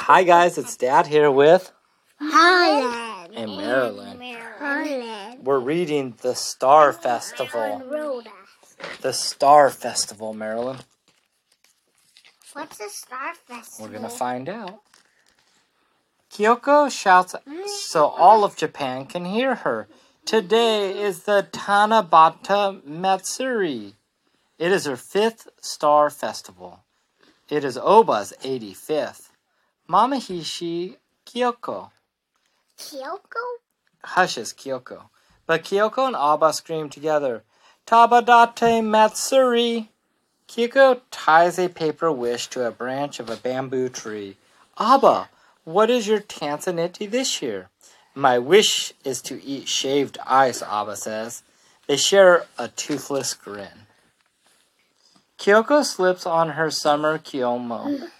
Hi guys, it's Dad here with Holland and Marilyn. Holland. We're reading The Star Festival. Rhoda. The Star Festival, Marilyn. What's the Star Festival? We're gonna find out. Kyoko shouts so all of Japan can hear her. Today is the Tanabata Matsuri. It is her 5th Star Festival. It is Oba's 85th. Mamahishi Kyoko Kyoko? hushes Kyoko. But Kyoko and Aba scream together, Tabadate Matsuri! Kyoko ties a paper wish to a branch of a bamboo tree. Aba, what is your tansaniti this year? My wish is to eat shaved ice, Aba says. They share a toothless grin. Kyoko slips on her summer kyomo,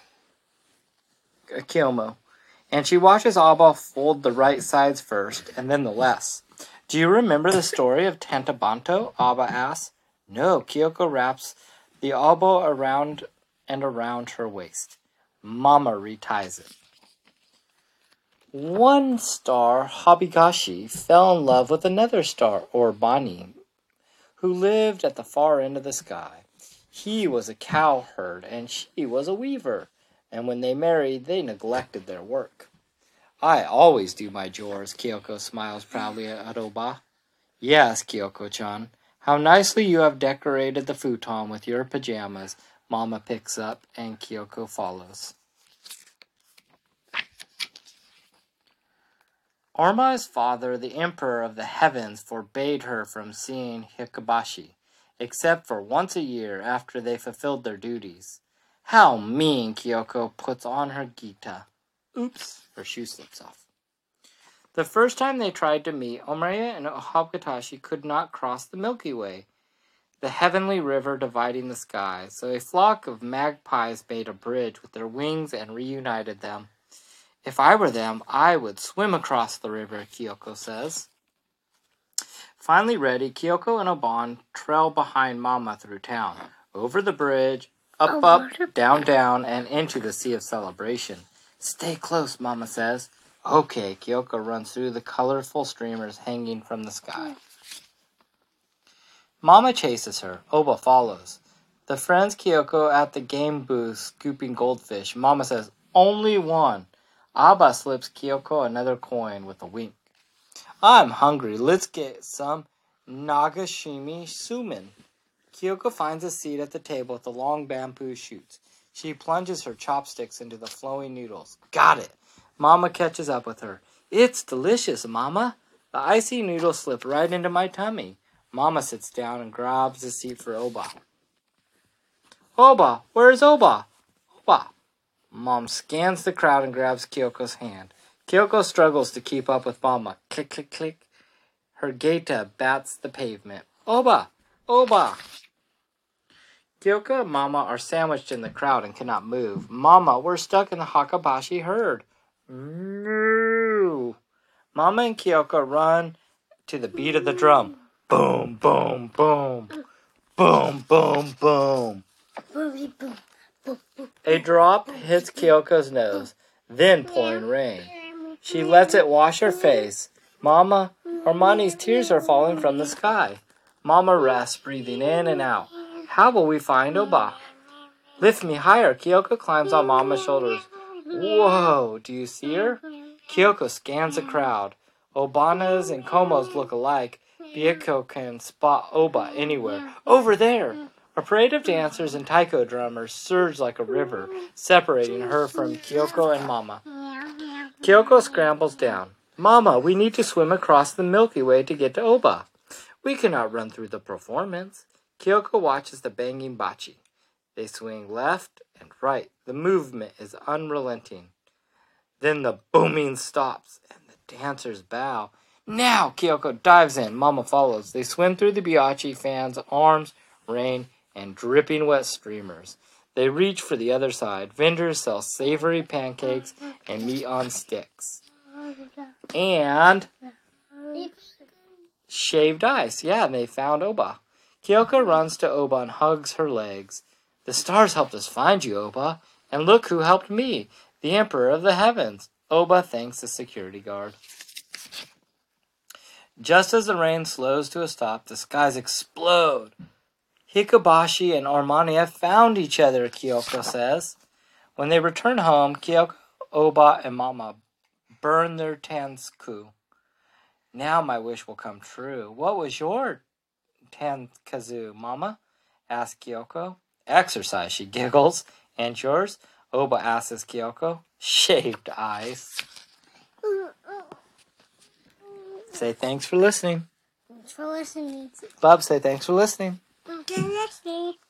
and she watches Aba fold the right sides first, and then the left. Do you remember the story of Tantabanto? Aba asks. No, Kyoko wraps the elbow around and around her waist. Mama reties it. One star, Habigashi, fell in love with another star, Orbani, who lived at the far end of the sky. He was a cowherd, and she was a weaver, and when they married, they neglected their work. I always do my chores, Kyoko smiles proudly at Oba. Yes, Kyoko-chan. How nicely you have decorated the futon with your pajamas. Mama picks up, and Kyoko follows. Ormai's father, the emperor of the heavens, forbade her from seeing Hikabashi, except for once a year after they fulfilled their duties. How mean! Kyoko puts on her gita. Oops, her shoe slips off. The first time they tried to meet, Omae and Habatashi could not cross the Milky Way, the heavenly river dividing the sky, so a flock of magpies made a bridge with their wings and reunited them. If I were them, I would swim across the river, Kyoko says. Finally ready, Kyoko and Oban trail behind Mama through town, over the bridge, up, down, down, and into the sea of celebration. Stay close, Mama says. Okay, Kyoko runs through the colorful streamers hanging from the sky. Mama chases her. Oba follows. The friends Kyoko at the game booth scooping goldfish. Mama says, only one. Aba slips Kyoko another coin with a wink. I'm hungry. Let's get some Nagashimi sumen. Kyoko finds a seat at the table with the long bamboo shoots. She plunges her chopsticks into the flowing noodles. Got it. Mama catches up with her. It's delicious, Mama. The icy noodles slip right into my tummy. Mama sits down and grabs a seat for Oba. Oba, where's Oba? Oba. Mom scans the crowd and grabs Kyoko's hand. Kyoko struggles to keep up with Mama. Click, click, click. Her gaita bats the pavement. Oba! Oba! Kyoko and Mama are sandwiched in the crowd and cannot move. Mama, we're stuck in the Hakabashi herd. No! Mama and Kyoko run to the beat of the drum. Boom, boom, boom. Boom, boom, boom. A drop hits Kyoko's nose, then pouring rain. She lets it wash her face. Mama, Armani's tears are falling from the sky. Mama rests, breathing in and out. How will we find Oba? Lift me higher. Kyoko climbs on Mama's shoulders. Whoa, do you see her? Kyoko scans the crowd. Obanas and Komos look alike. Kyoko can spot Oba anywhere. Over there! A parade of dancers and taiko drummers surge like a river, separating her from Kyoko and Mama. Kyoko scrambles down. Mama, we need to swim across the Milky Way to get to Oba. We cannot run through the performance. Kyoko watches the banging bachi. They swing left and right. The movement is unrelenting. Then the booming stops, and the dancers bow. Now! Kyoko dives in. Mama follows. They swim through the biachi fans' arms, rain, and dripping wet streamers. They reach for the other side. Vendors sell savory pancakes and meat on sticks. And shaved ice. Yeah, and they found Oba. Kyoko runs to Oba and hugs her legs. The stars helped us find you, Oba. And look who helped me. The Emperor of the Heavens. Oba thanks the security guard. Just as the rain slows to a stop, the skies explode. Hikobashi and Armani have found each other, Kyoko says. When they return home, Kyoko, Oba, and Mama burn their tansu. Now my wish will come true. What was your tankazu, Mama? Asked Kyoko. Exercise, she giggles. And yours? Oba asks Kyoko. Shaved ice. Say thanks for listening. Thanks for listening. Bub, say thanks for listening. Thanks for listening.